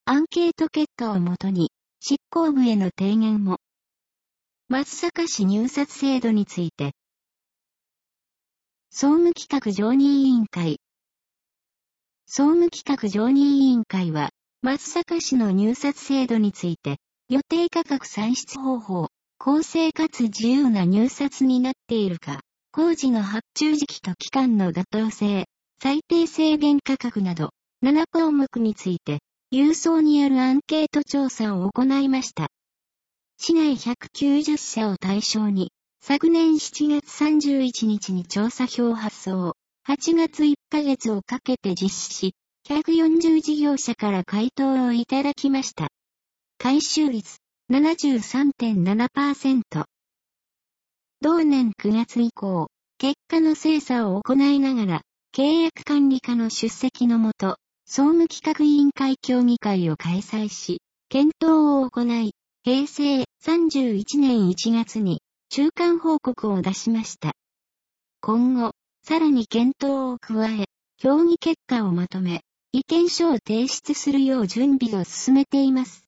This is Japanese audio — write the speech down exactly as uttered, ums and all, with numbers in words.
アンケート結果をもとに、執行部への提言も。松阪市入札制度について。総務企画常任委員会。総務企画常任委員会は、松阪市の入札制度について、予定価格算出方法、公正かつ自由な入札になっているか、工事の発注時期と期間の妥当性、最低制限価格など、なな項目について、郵送によるアンケート調査を行いました。市内ひゃくきゅうじゅっしゃを対象に、昨年しちがつさんじゅういちにちに調査票発送、はちがついっかげつをかけて実施し、ひゃくよんじゅうじぎょうしゃから回答をいただきました。回収率 ななじゅうさんてんななパーセント。同年くがつ以降、結果の精査を行いながら、契約管理課の出席のもと、総務企画委員会協議会を開催し、検討を行い、へいせいさんじゅういちねんいちがつに中間報告を出しました。今後、さらに検討を加え、協議結果をまとめ、意見書を提出するよう準備を進めています。